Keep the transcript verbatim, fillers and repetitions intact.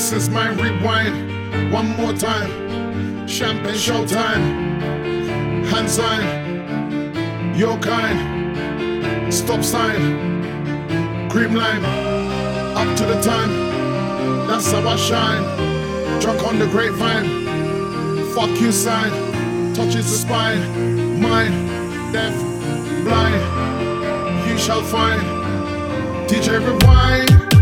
This is my rewind. One more time. Champagne showtime. Hand sign. Your kind. Stop sign. Cream lime. Up to the time. That's how I shine. Drunk on the grapevine. Fuck you sign. Touches the spine. Mine. Deaf. Blind. You shall find. D J rewind.